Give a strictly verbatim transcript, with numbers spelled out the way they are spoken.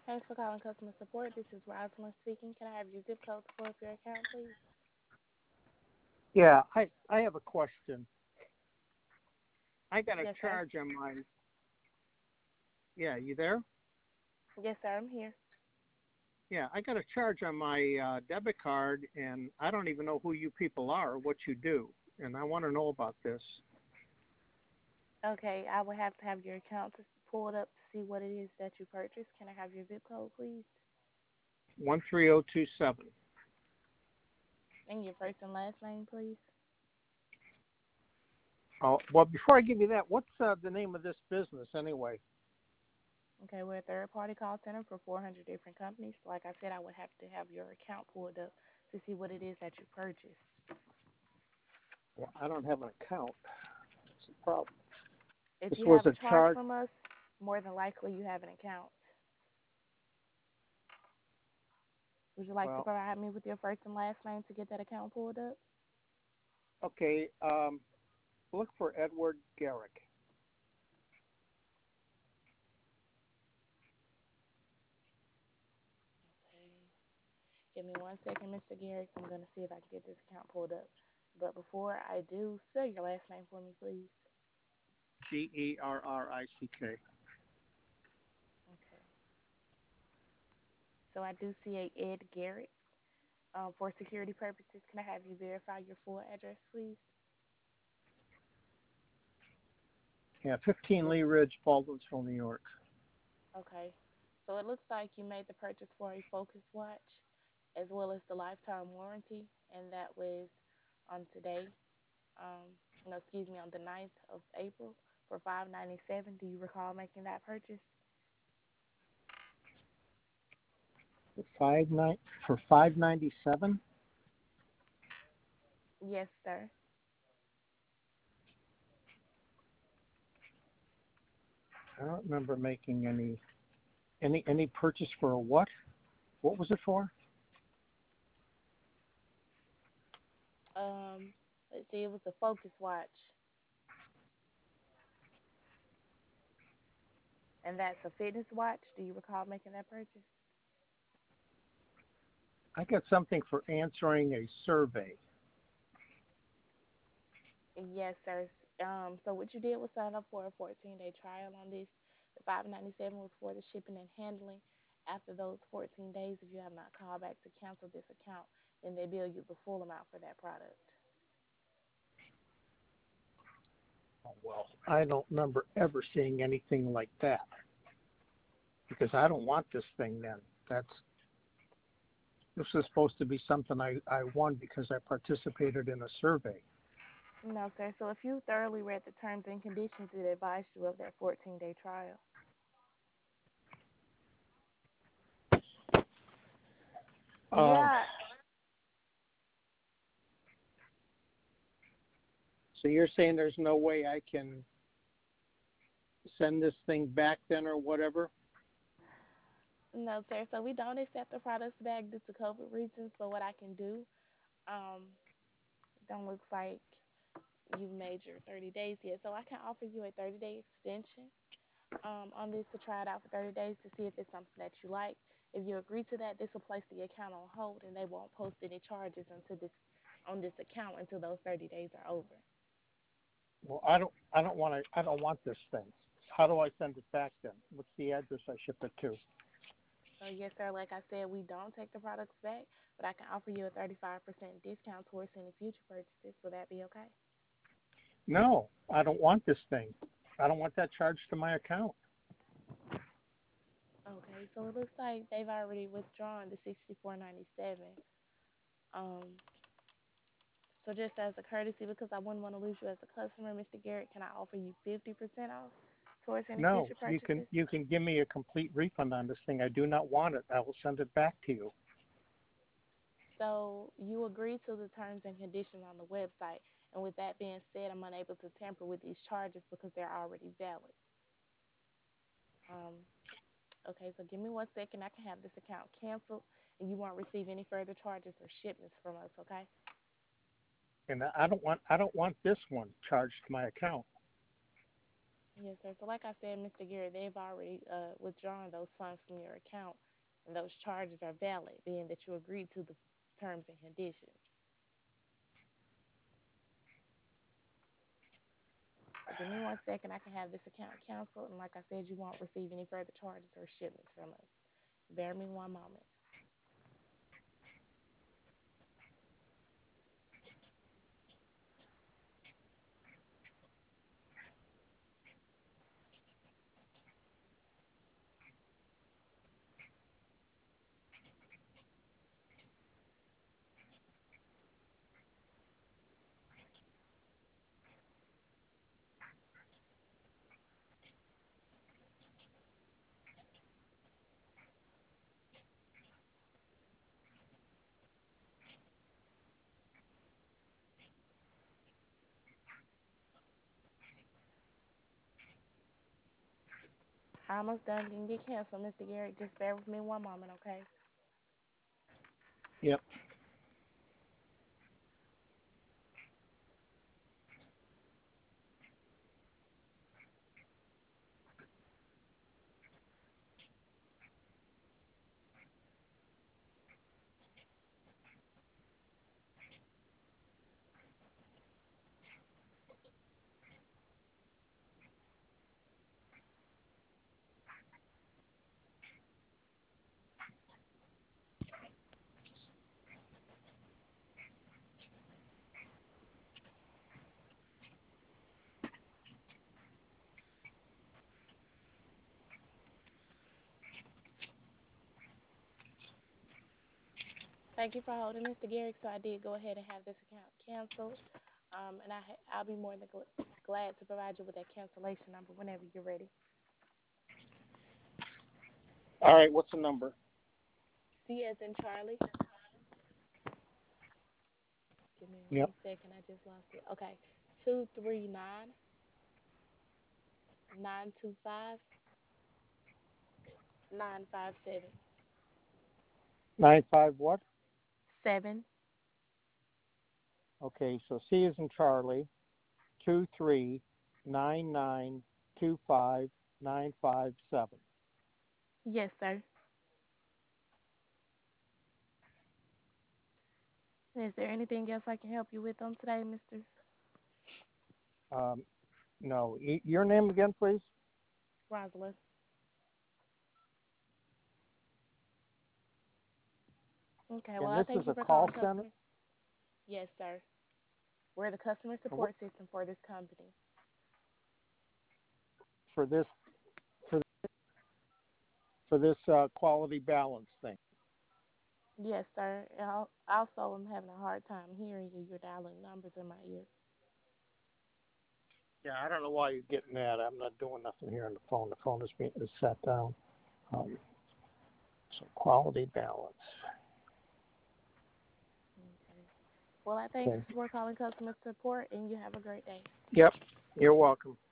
Thanks for calling customer support. This is Rosalind speaking. Can I have your zip code to pull up your account, please? Yeah, I I have a question. I got a Yes, sir. charge on my. Yeah, you there? Yes, sir. I'm here. Yeah, I got a charge on my uh, debit card, and I don't even know who you people are, what you do, and I want to know about this. Okay, I will have to have your account to pull it up to see what it is that you purchased. Can I have your zip code, please? One three zero two seven. And your first and last name, please. Oh, well, before I give you that, what's uh, the name of this business anyway? Okay, we're a third-party call center for four hundred different companies. Like I said, I would have to have your account pulled up to see what it is that you purchased. Well, I don't have an account. That's the problem. If This you was have a a charge charge. from us, more than likely you have an account. Would you like to Well, provide me with your first and last name to get that account pulled up? okay. Um, look for Edward Garrick. Okay. Give me one second, mister Garrick. I'm going to see if I can get this account pulled up. But before I do, spell your last name for me, please. G E R R I C K. Okay. So I do see a Ed Garrett. Um, for security purposes, can I have you verify your full address, please? Yeah, fifteen Lee Ridge, Baldwinsville, New York. Okay. So it looks like you made the purchase for a Focus watch as well as the lifetime warranty, and that was on today. Um, no, excuse me, on the ninth of April for five ninety-seven. Do you recall making that purchase? For five nine for five ninety seven. Yes, sir. I don't remember making any any any purchase for a what? What was it for? Um, let's see, it was a Focus watch, and that's a fitness watch. Do you recall making that purchase? I got something for answering a survey. Yes, sir. Um, so what you did was sign up for a fourteen-day trial on this. The five ninety-seven was for the shipping and handling. After those fourteen days, if you have not called back to cancel this account, then they bill you the full amount for that product. Oh, well, I don't remember ever seeing anything like that because I don't want this thing. Then that's this is supposed to be something I I won because I participated in a survey. No, sir. So if you thoroughly read the terms and conditions, it advised you of that fourteen-day trial. Um, Yeah. so you're saying there's no way I can send this thing back then or whatever? No, sir. So we don't accept the products back due to COVID reasons. But what I can do, um, don't look like you've made your thirty days yet. So I can offer you a thirty-day extension um, on this to try it out for thirty days to see if it's something that you like. If you agree to that, this will place the account on hold, and they won't post any charges until this on this account until those thirty days are over. Well, I don't I don't want to I don't want this thing. How do I send it back then? What's the address I ship it to? So yes, sir. Like I said, we don't take the products back, but I can offer you a thirty-five percent discount towards any future purchases. Will that be okay? No, I don't want this thing. I don't want that charged to my account. Okay. So it looks like they've already withdrawn the sixty-four ninety-seven. Um. So just as a courtesy, because I wouldn't want to lose you as a customer, mister Garrett, can I offer you fifty percent off towards any No, future you can purchases? you can give me a complete refund on this thing. I do not want it. I will send it back to you. So you agree to the terms and conditions on the website. And with that being said, I'm unable to tamper with these charges because they're already valid. Um, okay, so give me one second. I can have this account canceled, and you won't receive any further charges or shipments from us. Okay? And I don't want I don't want this one charged to my account. Yes, sir. So, like I said, mister Gary, they've already uh, withdrawn those funds from your account, and those charges are valid, being that you agreed to the terms and conditions. So, give me one second. I can have this account canceled, and like I said, you won't receive any further charges or shipments from us. Bear me one moment. Almost done. You can get canceled, mister Gary. Just bear with me one moment, okay? Yep. Thank you for holding, mister Gary. So, I did go ahead and have this account canceled. Um, and I ha- I'll be more than gl- glad to provide you with that cancellation number whenever you're ready. All right. What's the number? C as in Charlie. Give me Yep. one second. I just lost it. Okay. Two three nine nine two five nine five seven Nine five what? seven. Okay. So C is in Charlie. Two three nine nine two five nine five seven. Yes, sir. Is there anything else I can help you with on today, mister Um, no. Y- your name again, please. Rosalind? Okay. Well, And I this thank is you a for call calling center customer. Yes, sir. We're the customer for what? support system for this company. For this for for this uh, quality balance thing. Yes, sir. And al- also, I'm having a hard time hearing you. You're dialing numbers in my ear. Yeah, I don't know why you're getting that. I'm not doing nothing here on the phone. The phone is being is set down. Um, so quality balance. Okay. Well, I thank you Okay. for calling customer support, and you have a great day. Yep. You're welcome.